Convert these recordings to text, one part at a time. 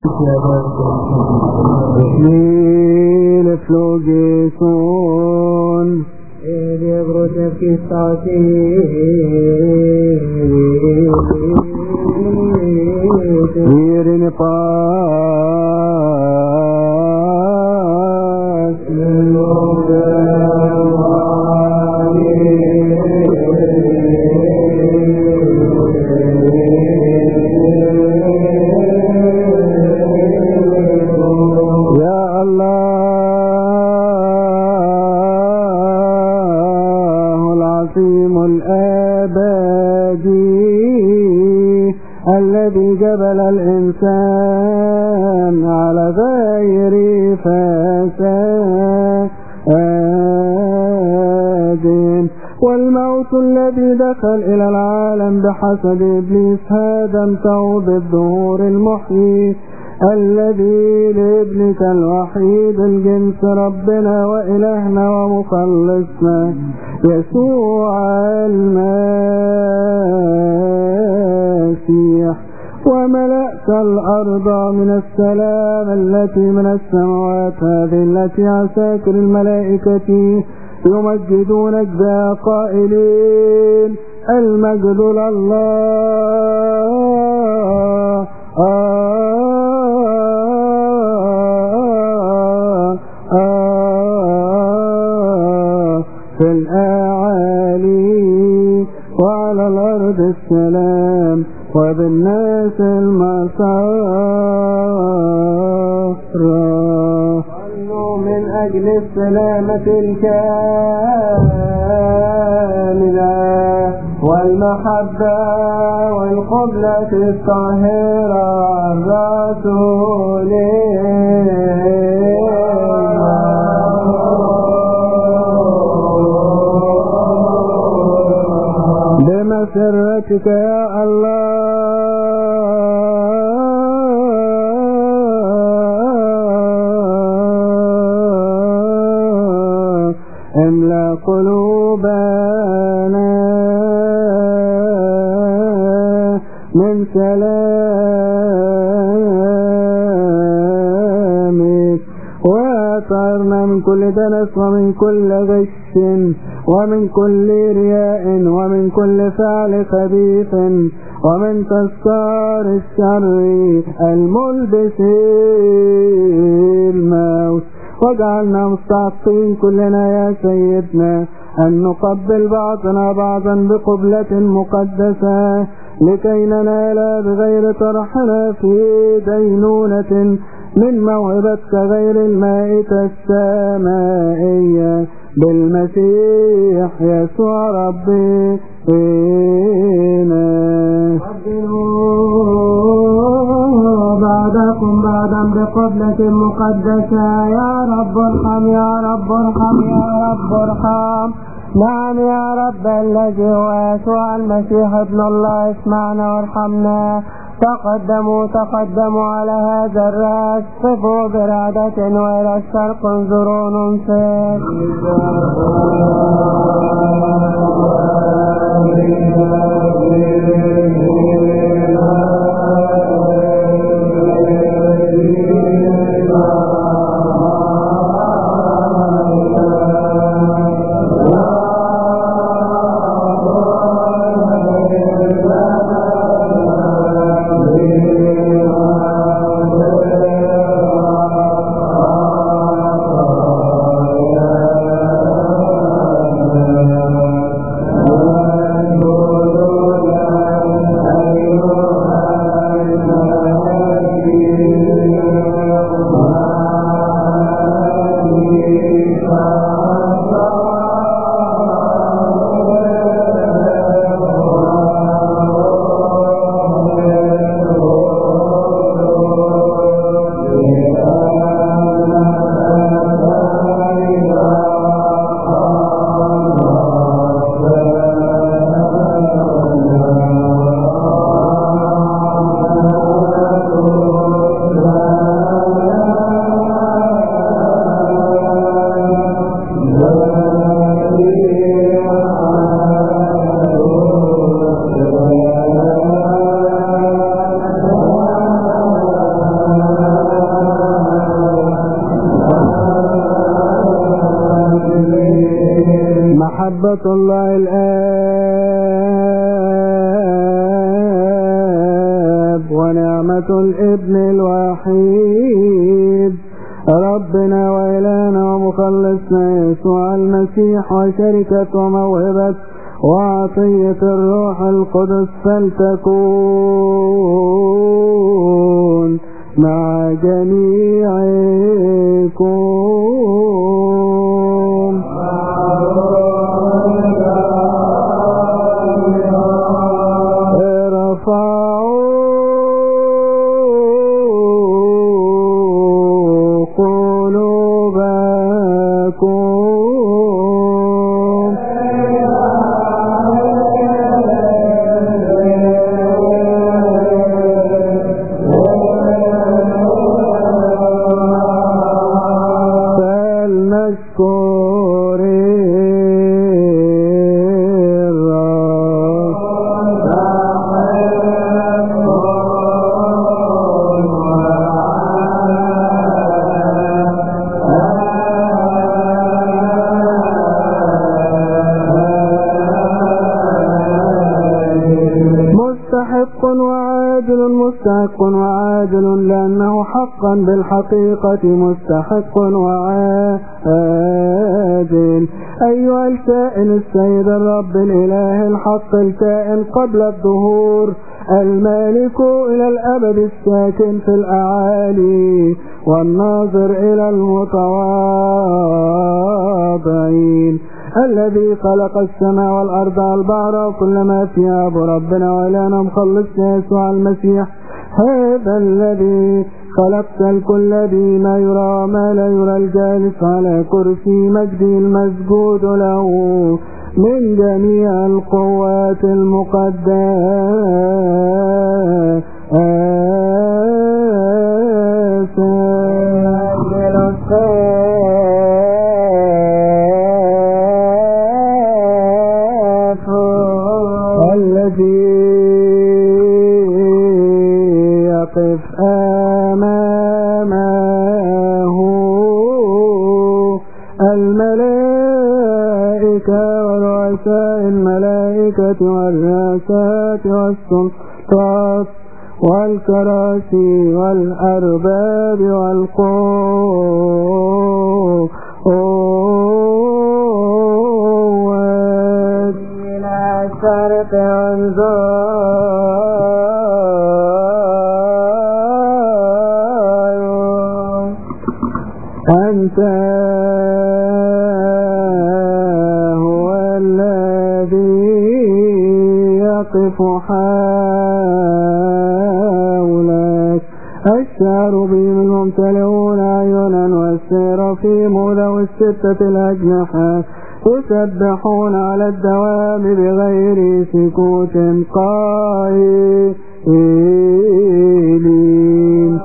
Smil flogeson Virin pas الذي جبل الإنسان على غير فساد والموت الذي دخل إلى العالم بحسب إبليس هدمته بالظهور المحيي الذي لابنك الوحيد الجنس ربنا وإلهنا ومخلصنا يسوع المسيح وملأت الأرض من السلام التي من السماوات هذه التي عساكر الملائكة يمجدونك بها قائلين المجد لله في الأعالي وعلى الأرض السلام وبالناس المسار من أجل السلامة الكاملة والمحبة والقبلة الطاهرة الرسولية بمسرتك يا الله املأ قلوبنا من سلامك وأطهرنا من كل دنس ومن كل غش ومن كل رياء ومن كل فعل خبيث ومن تذكار الشر الملبس الموت واجعلنا مستحقين كلنا يا سيدنا أن نقبل بعضنا بعضا بقبلة مقدسة لكي ننال بغير طرحنا في دينونة من موهبتك غير المائتة السمائية بالمسيح يسوع ربنا. بعدكم بعدا بقبلة مقدسة يا رب ارحم يا رب ارحم يا رب ارحم. نعم يا رب الذي هو يسوع المسيح ابن الله اسمعنا وارحمنا. تقدموا على هذا الرأس قفوا برعدة وإلى الشرق انظروا ننصت. محبة الله الآب ونعمة الابن الوحيد ربنا وإلهنا ومخلصنا يسوع المسيح وشركة وموهبة وعطية الروح القدس فلتكون مع جميعكم. ارفعوا قلوبكم مستحق وعادل لأنه حقا بالحقيقة مستحق وعادل. أيها الكائن السيد الرب الإله الحق الكائن قبل الظهور المالك إلى الأبد الساكن في الأعالي والناظر إلى المتواضعين الذي خلق السماء والأرض والبحر وكل ما فيها بربنا وإلهنا مخلصنا يسوع المسيح هذا الذي خلقت الكل بما يرى ما لا يرى الجالس على كرسي مجدي المسجود له من جميع القوات المقدسة الذي يقف أمامه الملائكة ورؤساء الملائكة والرئاسات والسلطات والكراسي والأرباب والقوات إلى الشرق أنت هو الذي يقف حولك الشعر بهم الممتلئون عيونا والسرافيم ذوي الستة الأجنحة يسبحون على الدوام بغير سكوت قائلين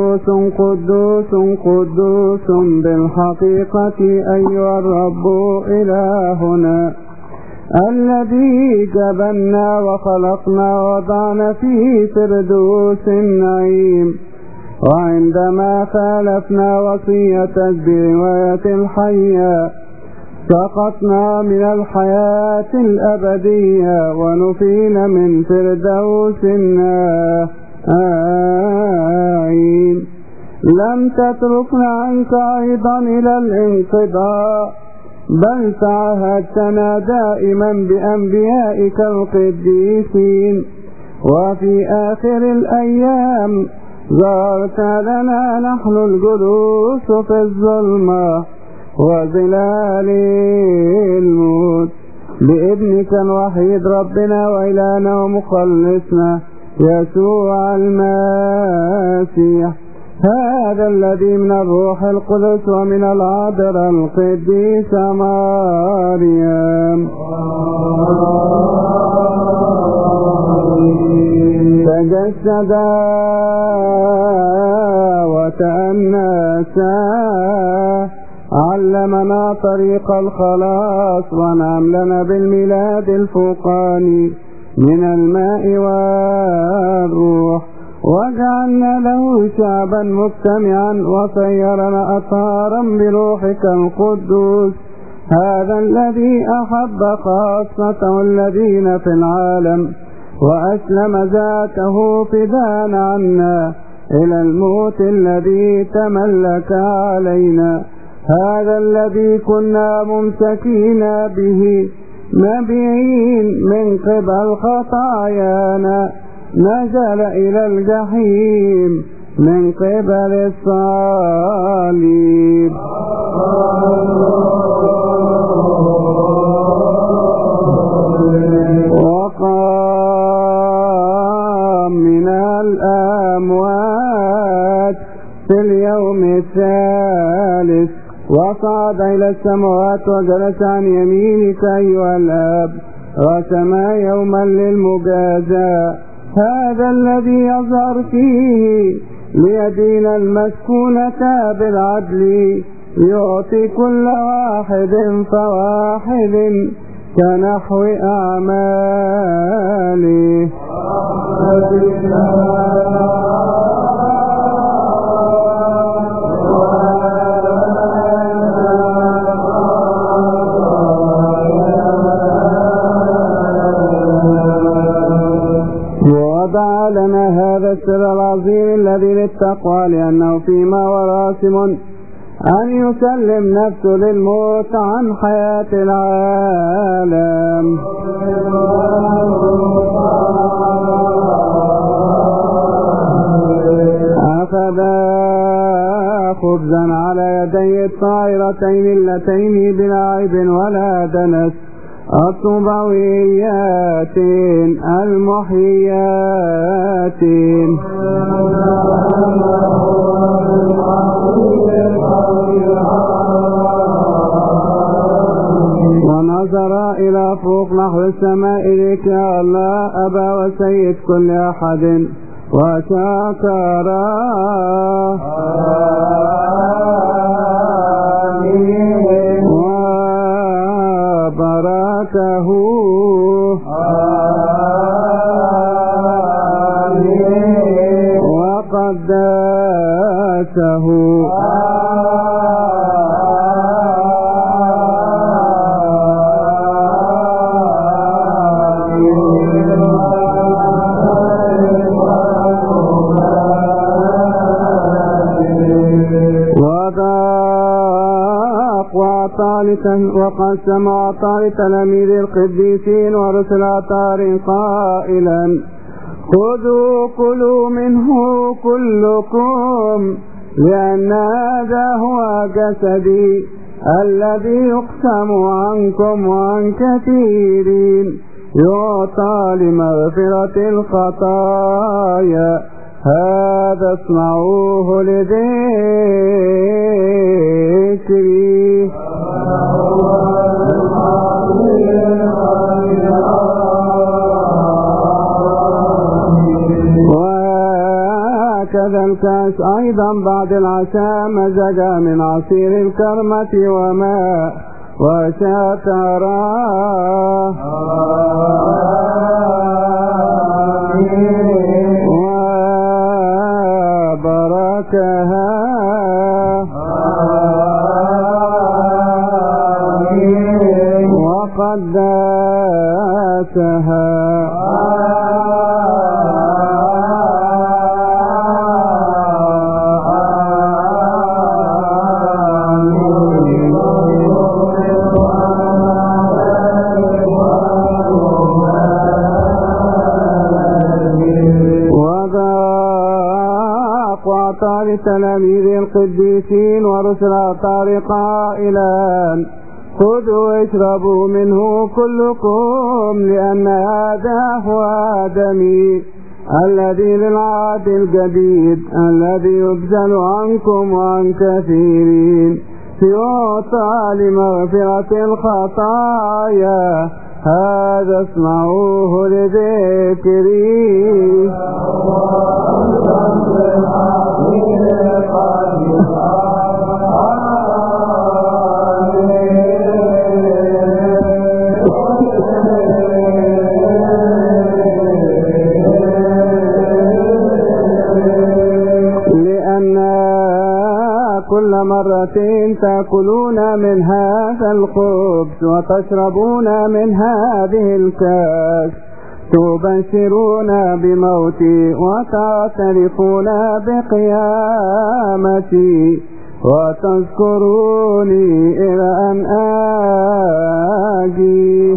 قدوس قدوس قدوس بالحقيقة أيها الرب إلهنا الذي جبلنا وخلقنا وضعنا في فردوس النعيم، وعندما خالفنا وصية برواية الحياة سقطنا من الحياة الأبدية ونفينا من فردوس النعيم. لم تتركنا عنك أيضا إلى الانقضاء، بل تعهدتنا دائما بأنبيائك القديسين، وفي آخر الأيام ظهرت لنا نحن الجلوس في الظلمة وظلال الموت بابنك الوحيد ربنا وإلهنا ومخلصنا يسوع المسيح، هذا الذي من الروح القدس ومن العذراء القديسة مريم تجسد وتأنس، علمنا طريق الخلاص ونعم لنا بالميلاد الفوقاني من الماء والروح، وجعلنا له شعبا مجتمعا وصيرنا أطهارا بروحك القدوس، هذا الذي أحب خاصته الذين في العالم وأسلم ذاته فداء عنا إلى الموت الذي تملك علينا، هذا الذي كنا ممسكين به مبيعين من قبل خطايانا نزل إلى الجحيم من قبل الصليب، وقام من الأموات في اليوم الثالث، وصعد إلى السماوات وجلس عن يمينك أيها الآب، رسما يوما للمجازاة، هذا الذي يظهر فيه ليدين المسكونة بالعدل، يعطي كل واحد فواحد كنحو أعماله. وضع لنا هذا السر العظيم الذي للتقوى، لأنه فيما وراسم أن يسلم نفسه للموت عن حياة العالم. أخذ خبزا على يدي الطائرتين اللتين بلا عيب ولا دنس الطبويات المحيات، ونظر إلى فوق نحو السماء إليك يا الله أبا وسيد كل أحد وشكر وبركه وقدسه وقسم وأعطى تلاميذ القديسين ورسل أطهار قائلا خذوا كلوا منه كلكم، لأن هذا هو جسدي الذي يقسم عنكم وعن كثيرين يعطى لمغفرة الخطايا، هذا اصنعوه لذكري. وهكذا الكاس أيضا بعد العشاء مزجا من عصير الكرمة وماء وشكرا وبركها وقدسها لتلاميذ القديسين ورسل الأطهار قائلا خذوا واشربوا منه كلكم لأن هذا هو دمي الذي للعهد الجديد الذي يبذل عنكم وعن كثيرين ليعطى لمغفرة الخطايا هذا اسمعوه لذكري. كل مرة تأكلون من هذا الخبز وتشربون من هذه الكاس تبشرون بموتي وتعترفون بقيامتي وتذكروني إلى أن آجي.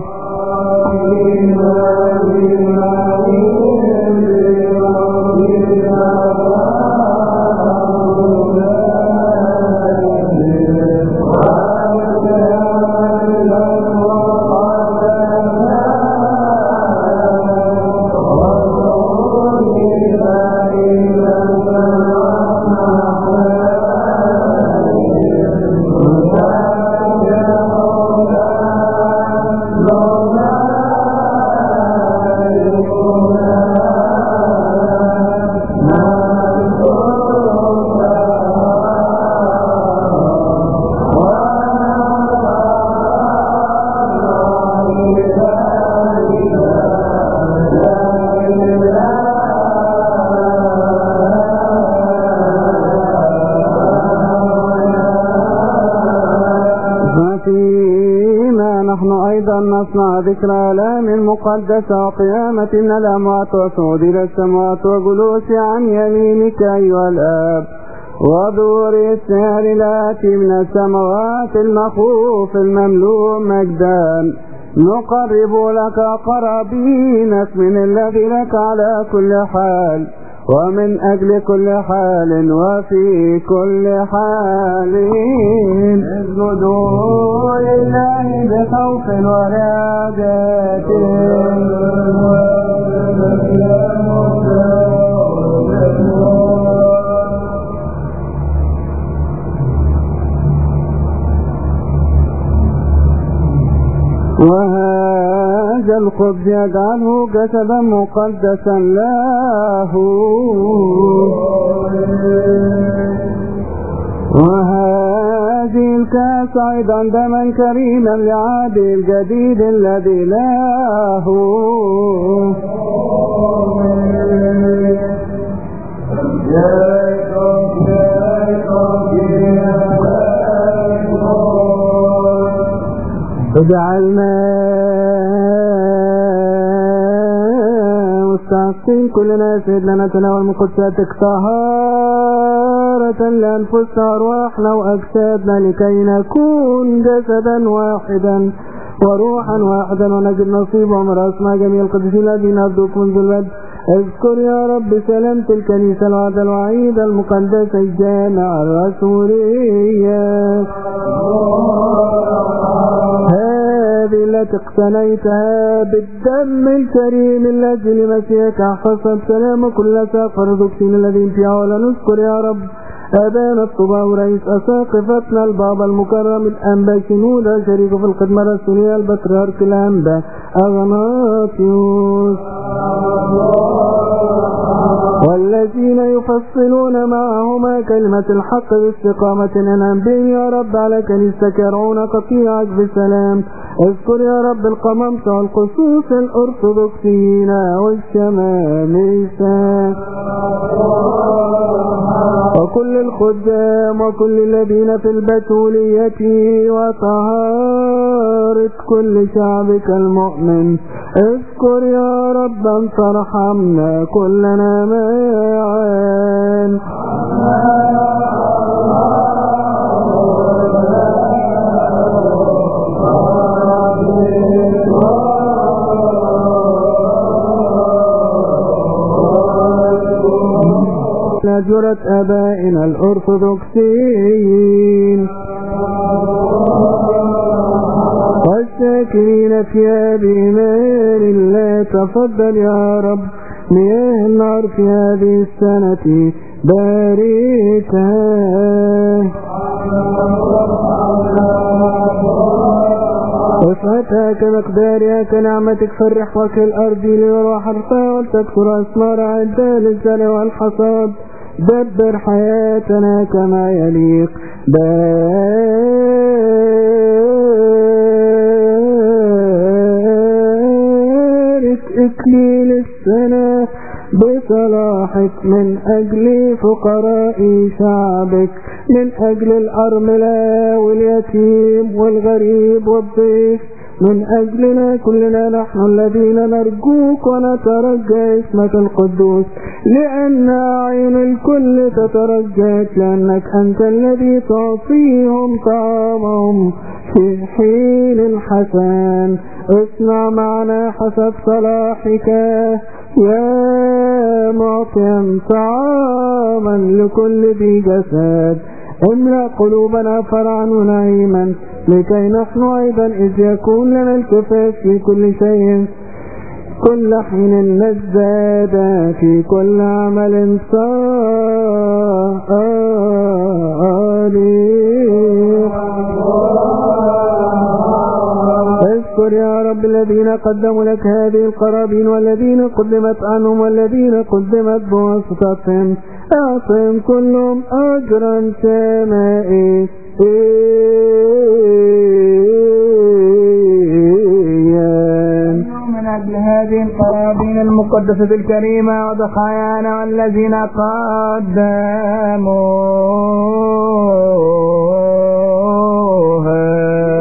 نصنع ذكرى آلام المقدسة وقيامة من الأموات وصعود إلى السماوات وجلوس عن يمينك أيها الآب وظهور السهر الآتي من السماوات المخوف المملوء مجدا نقرب لك قرابينك من الذي لك على كل حال ومن أجل كل حال وفي كل حال اسجدوا لله بخوف ورجاء وهذا الخبز يجعله جسدا مقدسا له وهذه الكاس أيضا دما كريما لعهد الجديد الذي له اجعلنا مستحقين كلنا سيدنا نتناول من قدساتك طهارة لأنفسنا وأرواحنا وأجسادنا لكي نكون جسدا واحدا وروحا واحدا ونجد نصيبهم رأسنا جميع القديسين الذين أرضوك منذ البدء. اذكر يا رب سلامة الكنيسة الوعد الوعيد المقدسة الجامع الرسولية هذه التي اقتنيتها بالدم الكريم الذي لمسيحك احفظها بسلام كل سافر ارثوذكسيين الذين فيها. ولا نذكر يا رب أبانا الطباء ورئيس أساقفتنا البابا المكرم الأنبا شنودة شريكه في الخدمة الرسولية البطريرك الأنبا أغناطيوس والذين يفصلون معهما كلمة الحق باستقامة أنعم بهم يا رب على كنيستك يرعون قطيعك بسلام. اذكر يا رب القمامسة والقصوص الأرثوذكسيين والشمامسة وكل الخدام وكل الذين في البتولية وطهارة كل شعبك المؤمن. اذكر يا رب أن ترحمنا كلنا معا. نجرة آبائنا الأرثوذكسيين والساكنين فيها بإيمان الله. تفضل يا رب مياه النار في هذه السنة باركها. وسعتها كمقدارها كنعمتك فرح وجه الأرض ليرى حرثها ولتكثر أثمار عدها للزرع والحصاد. دبر حياتنا كما يليق. بارك إكليل السنة بصلاحك من أجل فقراء شعبك، من أجل الأرملة واليتيم والغريب والضيف، من أجلنا كلنا نحن الذين نرجوك ونترجى اسمك القدوس، لأن أعين الكل تترجاك، لأنك أنت الذي تعطيهم طعامهم في حين الحسن. اصنع معنا حسب صلاحك يا معطيا طعاما لكل ذي جسد. املأ قلوبنا فرعا ونعيما لكي نحن أيضا إذ يكون لنا الكفاف في كل شيء كل حين نزداد في كل عمل صالح. اذكر يا رب الذين قدموا لك هذه القرابين والذين قدمت عنهم والذين قدمت بواسطتهم. اعطهم كلهم اجرا سمائيا. من أجل هذه القرابين المقدسة الكريمة وضحايانا والذين قدموها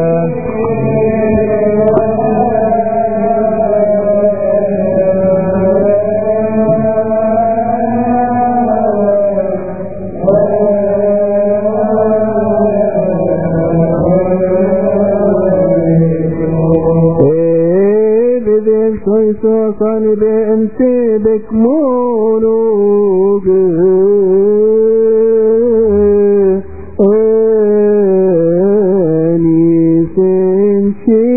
وصاني بأمسيبك مولوك أني سنشي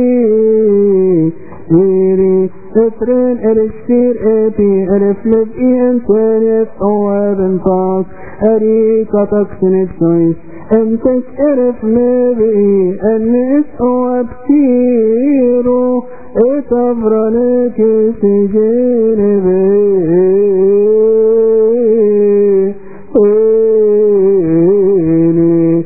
إيري اترين ارشتير اتي ارف لبقي انتاني اتقوى بنطاق اريكتك سنبسويس انتك ارف لبقي اني اتقوى بكيرو اتفرنك سجين بيني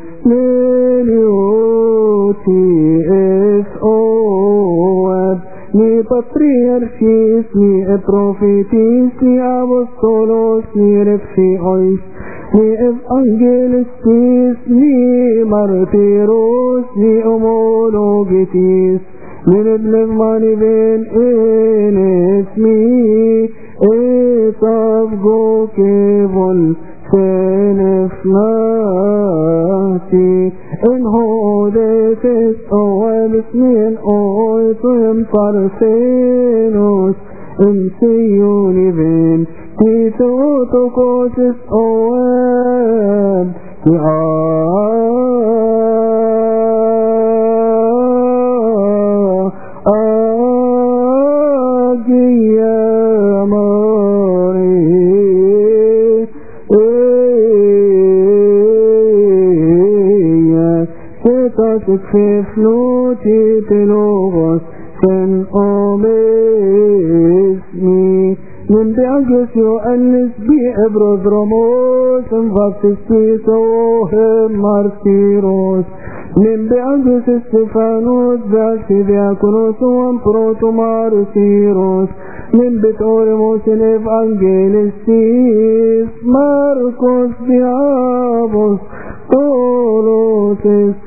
مليوتي اف اواب ني بطريرشيس ني ابروفيتيس ني ابوستولوس ني رفشيويس ني اف انجلستيس ني مارتيروس ني امولوجيتيس من ابن بين ان اسمي اتفقو كيفل سنفناتي ان هودتس اوام اسمين اويتهم فرسينوس ان سيوني بين تيتو تقوتس اوام في فلوتي تلوغس سن أمسني من بأجوس يؤنس بإبرز رموس انفاقسيس وهم مارتيروس من بأجوس استفانوس بأسي دياكونوس وامبروتو مارتيروس من بتورموس الإفانجيليستيس ماركوس بيابوس طولوسيس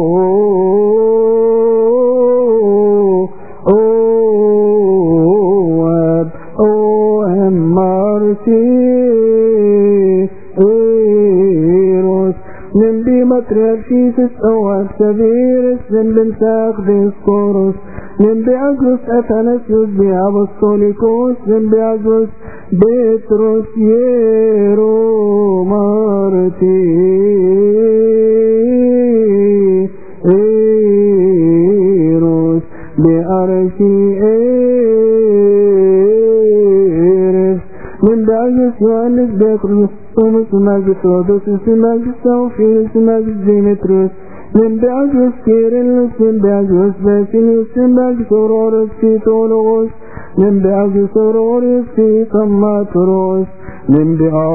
مارتيروس من بمتريرشيسس أواب سفيرس من بنساق ديسكوروس من بأجوس أثناسيوس بأبسطوليكوس من بأجوس بيتروس ييرو مارتيروس بأرشي من بأجوس يوانس بأكروس تومس ماجس رودوس ماجس توفيلس ماجس ديمتروس من بأجوس كيرلس من بأجوس باسيليوس من بأجوس أورورس كيتولوس من بأجوس أورورس كيتماتروس من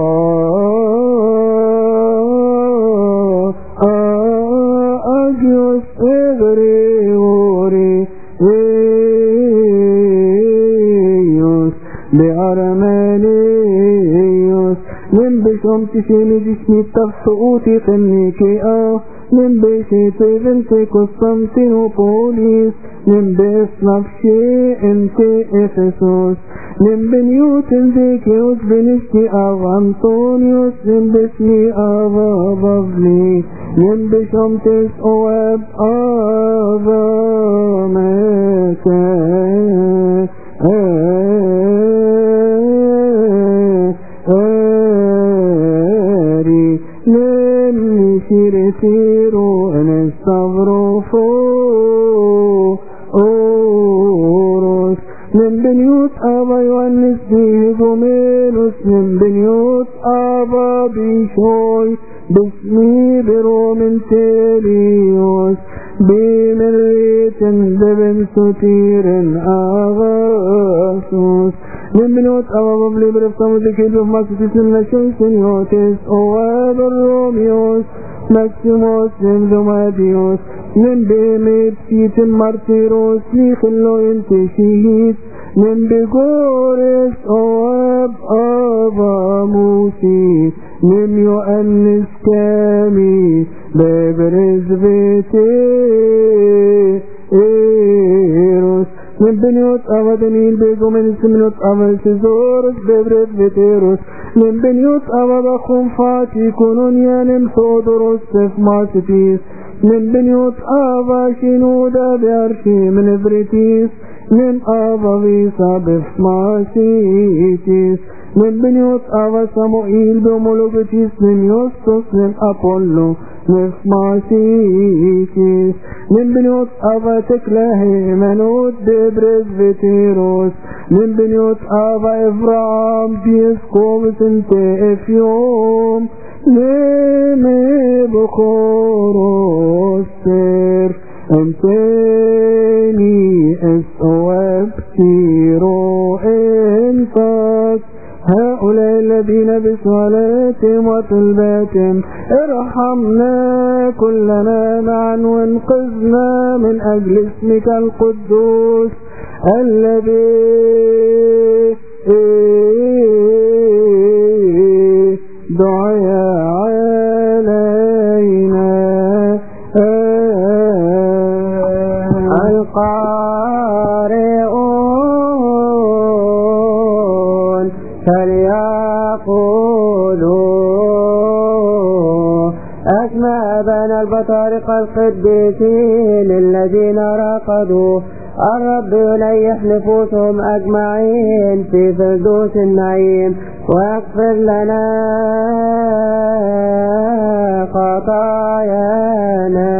بأجوس إغريوري بأرمانيوس من بشمت شيني جسمي تفسؤوتي قنيكي من بشيتي بنتي قسطنطينوبوليس من بإصنفشي انتي إفسوس من بنيوت ذيكيوس بنشتي أنطونيوس من باسمي بابلي من بشمتس أواب شيرتيرو نستغرفو أوروس من بنيوت أبا يوانس بيهجومينوس من بنيوت أبا بيشوي باسمي برومن تيليوس بمريت دبن ستيرن أغاسوس من بنيوت أبا ببلي برفتم ذكي بفماسوس نشي سنيوتس أواب الروميوس ماكسيموس من دوماديوس من بميبسيت مارتيروس ليخلو ينتشيهيت من بقورس أواب أبا موسي من يؤنس كامي ببرز بيتيروس من بنيوت أبا دنيل بيقومنس منوت أبا سيزورس ببرز بيتيروس من بنيوت أبا بخم فاتي كونونيا نمثودروس سفماسيتيس من بنيوت أبا شنودا بأرشي من بريتيس من أبا فيسا بفماسيتيس من بنيوت أبا سموئيل بمولوجتيس من يوستوس من أبولو بفماسيتيس من بنيوت أبا تكلاهي منوت ببرز بيتيروس من بنيوت أبا إفرام بيسكوبس انت افيوم لمي بخوروس سير انتني اسواب سيرو انفاس هؤلاء الذين بصلاتهم وطلباتهم ارحمنا كلنا معا وانقذنا من أجل اسمك القدوس الذي دعي علينا القارئون فليقولوا أسماء بني البطارقة القديسين الذين رقدوا الرب ينيح نفوسهم أجمعين في فردوس النعيم واغفر لنا خطايانا.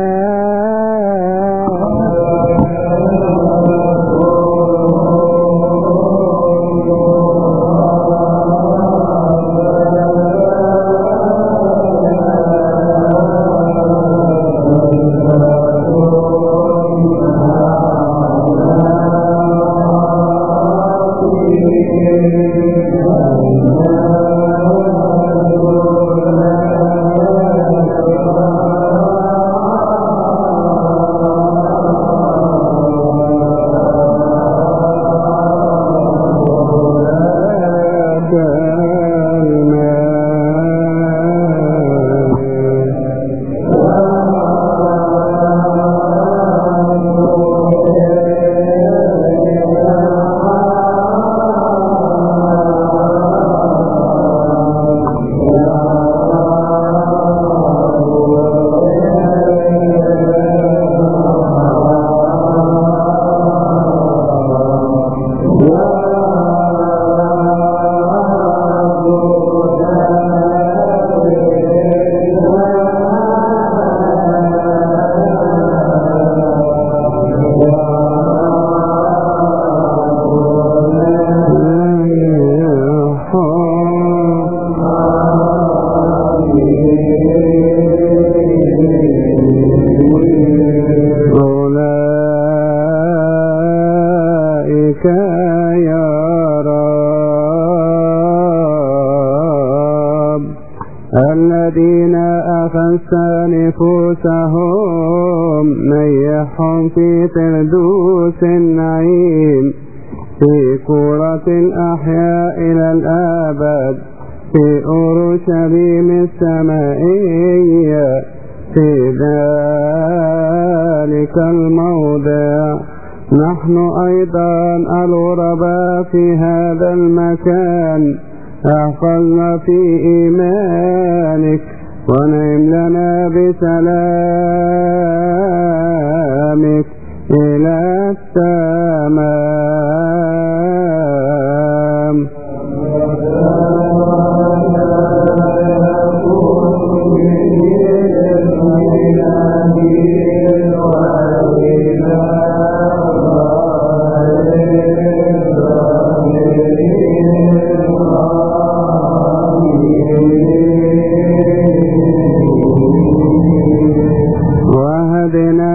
إليك يا رب. الذين أخذت نفوسهم نيحهم في فردوس النعيم، في كرة الأحياء إلى الأبد، في أورشليم السمائية، في ذلك الموضع. نحن أيضا الغرباء في هذا المكان، احفظنا في إيمانك ونعم لنا بسلامك إلى التمام. وهدنا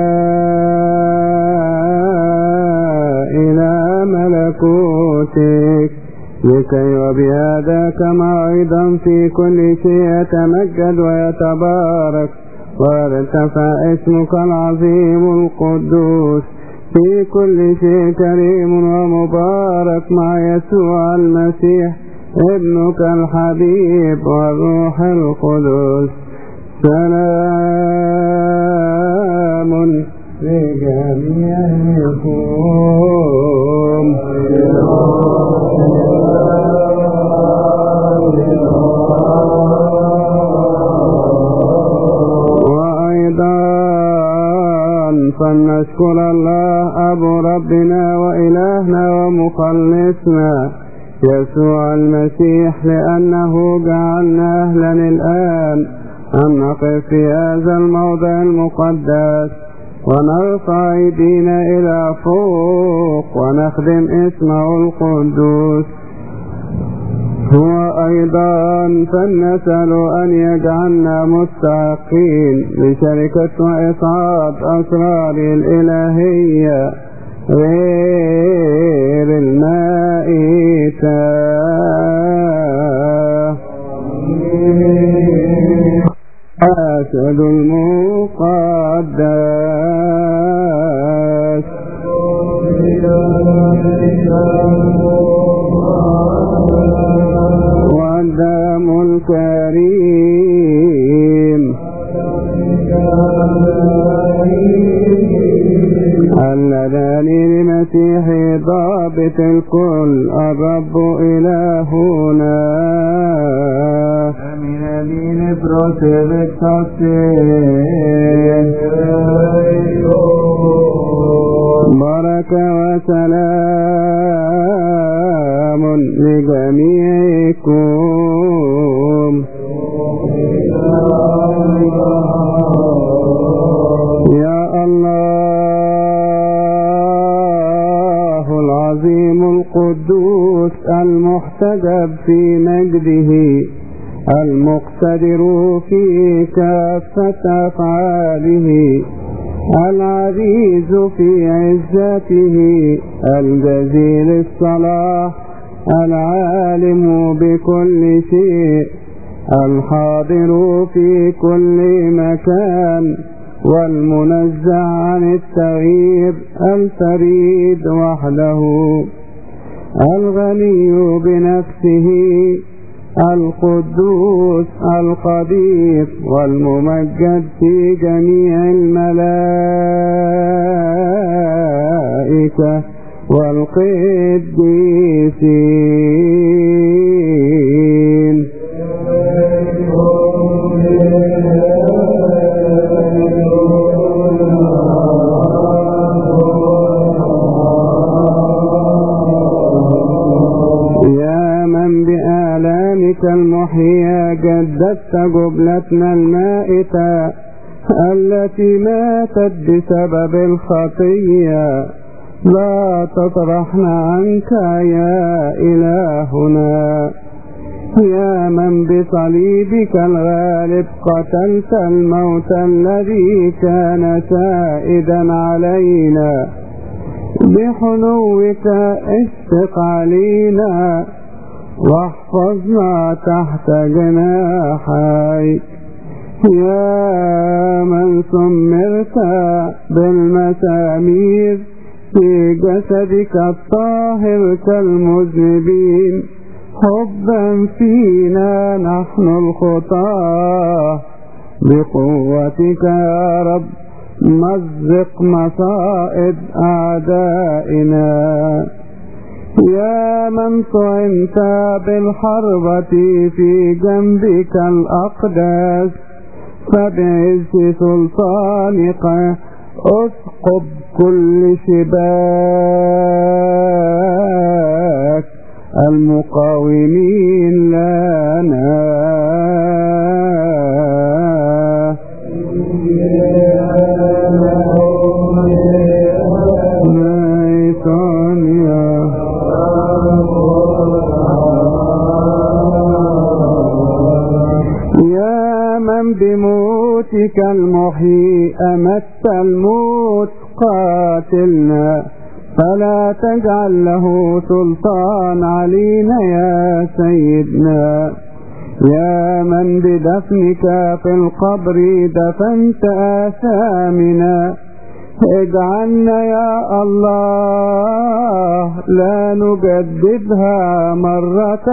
إلى ملكوتك لكي وبهذا كما أيضا في كل شيء يتمجد ويتبارك ويرتفع اسمك العظيم القدوس، في كل شيء كريم ومبارك مع يسوع المسيح ابنك الحبيب والروح القدس. سلام لجميعكم. وأيضا فلنشكر الله أبو ربنا وإلهنا ومخلصنا يسوع المسيح، لأنه جعلنا أهلا الآن أن نقف في هذا الموضع المقدس ونرفع أيدينا إلى فوق ونخدم اسمه القدوس. هو أيضا فلنسأل أن يجعلنا مستحقين لشركة وإصعاد أسرار الإلهية غير المائتة. أشهد المقدس والدم الكريم اللذان لمسيح ضابط الكل الرب إلهنا. من الذين بروسبت بركة وسلام لجميعكم. يا الله العظيم القدوس المحتجب في مجده، المقتدر في كافة أفعاله، العزيز في عزته، الجزيل الصلاح، العالم بكل شيء، الحاضر في كل مكان، والمنزه عن التغيير، الفريد وحده، الغني بنفسه، القدوس القدير، والممجد في جميع الملائكة والقديسين. يا من بآلامك المحيا جددت جبلتنا المائتة التي ماتت بسبب الخطية، لا تطرحنا عنك يا إلهنا. يا من بصليبك الغالب قتلت الموت الذي كان سائدا علينا، بحنوك اشفق علينا واحفظنا تحت جناحيك يا من سمرت بالمسامير في جسدك الطاهر كالمذنبين حبا فينا نحن الخطاة بقوتك يا رب مزق مصائد أعدائنا يا من طعنت بالحربة في جنبك الأقدس فبعز سلطانك أثقب كل شباك المقاومين لنا يا من بموتك المحيي أمت الموت قاتلنا فلا تجعل له سلطان علينا يا سيدنا يا من بدفنك في القبر دفنت آثامنا اجعلنا يا الله لا نجددها مرة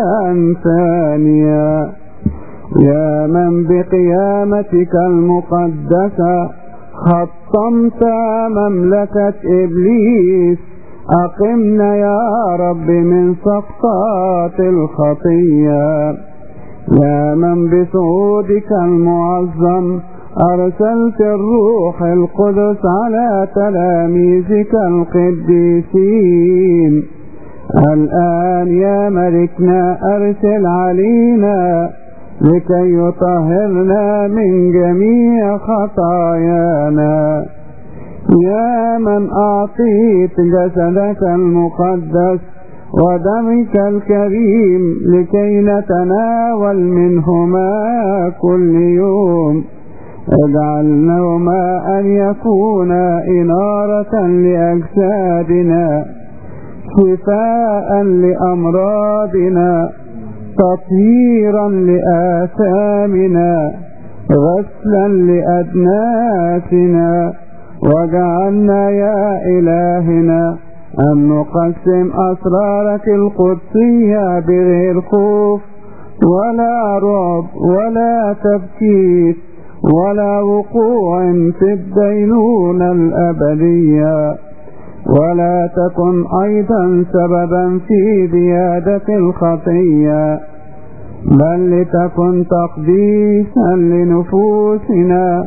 ثانية يا من بقيامتك المقدسة حطمت مملكة إبليس أقمنا يا رب من سقطات الخطية يا من بصعودك المعظم أرسلت الروح القدس على تلاميذك القديسين الآن يا ملكنا أرسل علينا لكي يطهرنا من جميع خطايانا يا من أعطيت جسدك المقدس ودمك الكريم لكي نتناول منهما كل يوم اجعلنهما أن يكونا إنارة لأجسادنا شفاء لأمراضنا تطهيرا لآثامنا غسلا لأدناسنا واجعلنا يا إلهنا أن نقسم أسرارك القدسية بغير خوف ولا رعب ولا تبكيت ولا وقوع في الدينونة الأبدية ولا تكن أيضا سببا في زيادة الخطية بل لتكن تقديسا لنفوسنا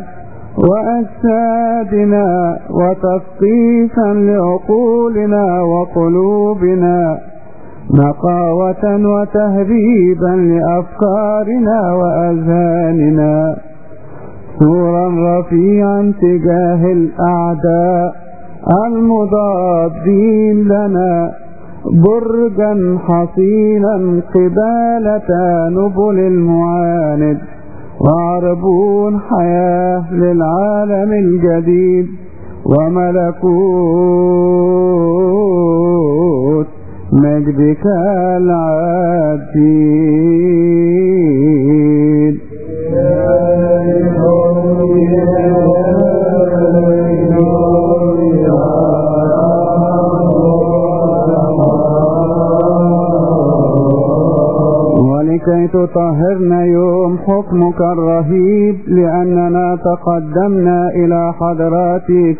وأجسادنا وتثقيفا لعقولنا وقلوبنا نقاوة وتهذيبا لأفكارنا وأذهاننا سورا رفيعا تجاه الأعداء المضادين لنا برجا حصينا قبالة نبل المعاند وعربون حياة للعالم الجديد وملكوت مجدك العتيد ولكي تطهرنا يوم حكمك الرهيب لأننا تقدمنا إلى حضراتك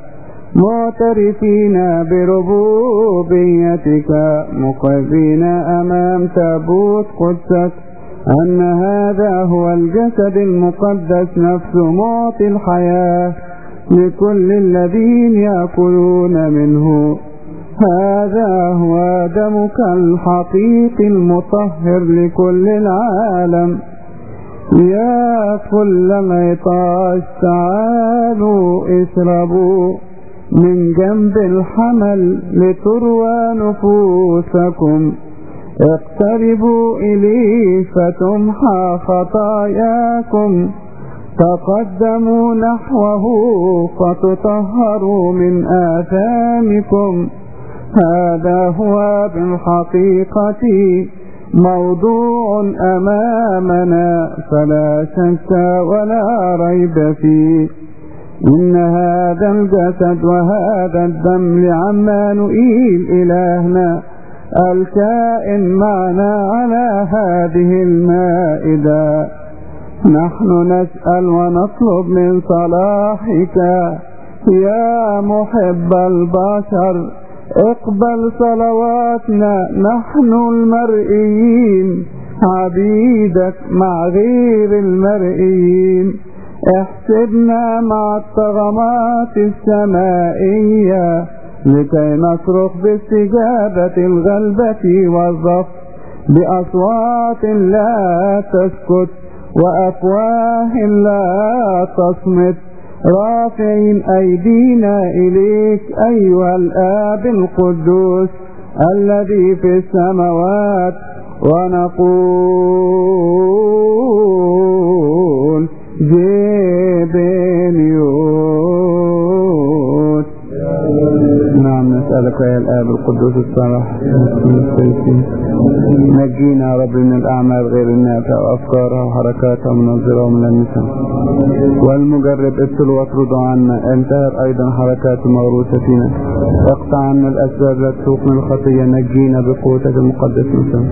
معترفين بربوبيتك مقرين أمام تابوت قدسك أن هذا هو الجسد المقدس نفس معطي الحياة لكل الذين يأكلون منه هذا هو دمك الحقيقي المطهر لكل العالم يا كل العطاش تعالوا اشربوا من جنب الحمل لتروى نفوسكم اقتربوا إليه فتمحى خطاياكم تقدموا نحوه فتطهروا من آثامكم. هذا هو بالحقيقة موضوع أمامنا فلا شك ولا ريب فيه. إن هذا الجسد وهذا الدم لعمانوئيل إلهنا الكائن معنا على هذه المائدة. نحن نسأل ونطلب من صلاحك يا محب البشر، اقبل صلواتنا نحن المرئيين عبيدك مع غير المرئيين. احسبنا مع الطغمات السمائية لكي نصرخ باستجابة الغلبة والظفر بأصوات لا تسكت وأفواه لا تصمت، رافعين أيدينا إليك أيها الآب القدوس الذي في السماوات، ونقول جبنيوت. نعم نسألك يا الآب القدوس الصالح نجينا يا رب من الأعمال غير النافعة وأفكارها وحركاتها ومنظرها ومن النساء والمجرب ابتل واطرد عنا. انتهت أيضا حركات الموروثة فينا، اقطع عنا الأسباب لا تسوقنا الخطية، نجينا بقوتك المقدس نساء.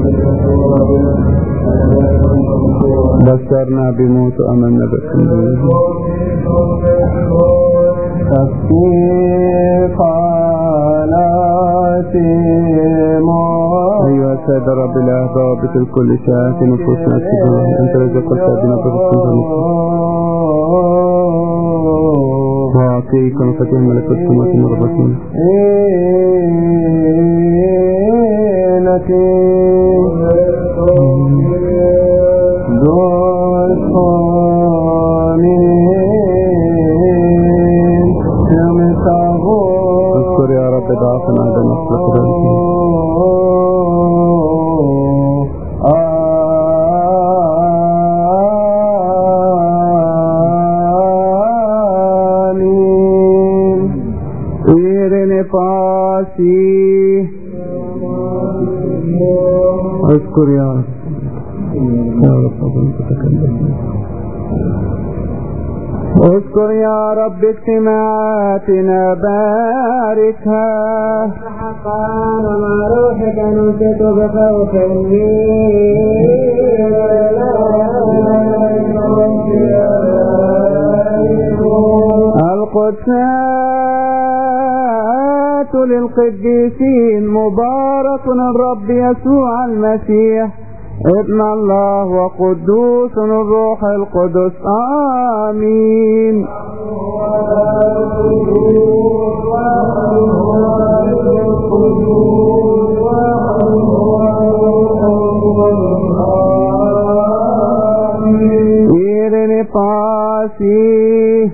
بشرنا بموت وأمنا بالخير. أيها السيد رب الإله ضابط الكل شاء في نفوسنا السجون، أنت الذي قلت بنا برسولنا وأعطيك مفاتيح ملكوت السماوات وربطنا اذكر يا رب ضعفنا هذا المخلوق. آمين. اذكر يا رب اذكر يا رب اجتماعاتنا باركها حقا ومع روحك ننشد بخوف القدسات للقديسين مبارك الرب يسوع المسيح ابن الله وقدوس الروح القدس. آمين. إيرني فاسي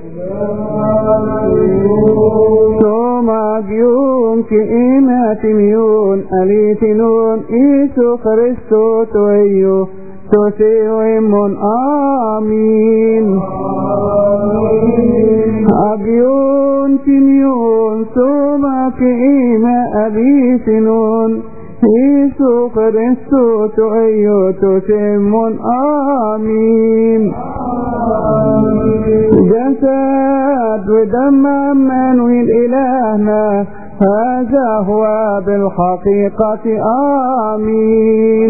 Magium ki imatimion alitinon Isu Christo toeyo toseoemon. Amin. Agion timion soma ki ima alitinon Isu Christo toeyo toseoemon. Amin. جسد ودم عمانوئيل إلهنا هذا هو بالحقيقة. آمين.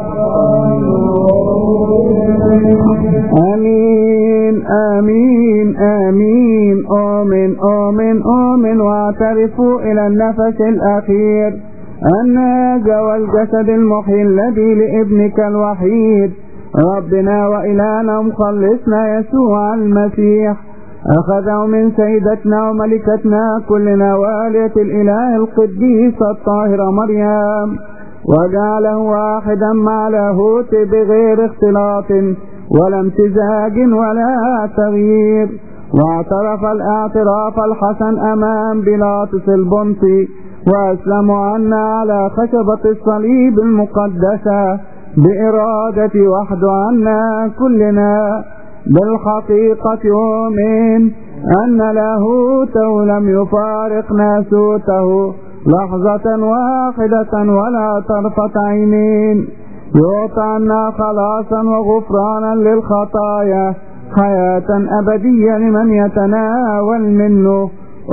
آمين آمين آمين آمين آمين آمين. واعترفوا إلى النفس الأخير أن هذا الجسد المحيي الذي لابنك الوحيد ربنا وإلهنا مخلصنا يسوع المسيح أخذه من سيدتنا وملكتنا كلنا والية الإله القديسة الطاهرة مريم وجعله واحدا مع لاهوت بغير اختلاط ولا امتزاج ولا تغيير، واعترف الاعتراف الحسن أمام بيلاطس البنطي وأسلم عنا على خشبة الصليب المقدسة بإرادة وحده عنا كلنا بالحقيقة أؤمن أن لاهوته لم يفارق ناسوته لحظة واحدة ولا طرفة عينين، يعطى لنا خلاصا وغفرانا للخطايا، حياة أبدية لمن يتناول منه.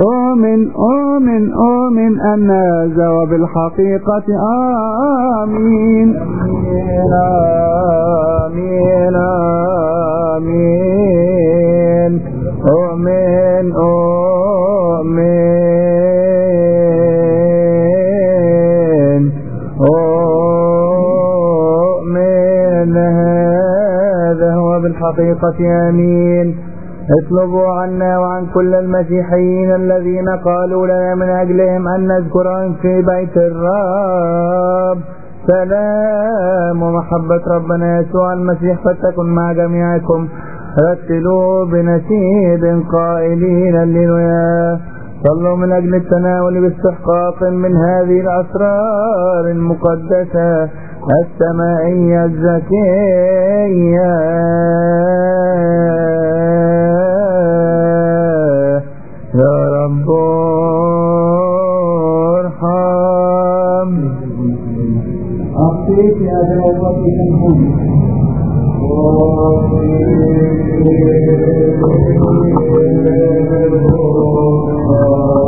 أؤمن أن هذا وبالحقيقة آمين. آمين آمين. أؤمن هذا هو بالحقيقة آمين. اطلبوا عنا وعن كل المسيحيين الذين قالوا لنا من أجلهم أن نذكرهم في بيت الرب سلام ومحبة ربنا يسوع المسيح فتكن مع جميعكم. رتلوا بنشيد قائلين هللويا. صلوا من أجل التناول باستحقاق من هذه الأسرار المقدسة السمائية الزكية. يا رب ارحم. أعطيك يا رب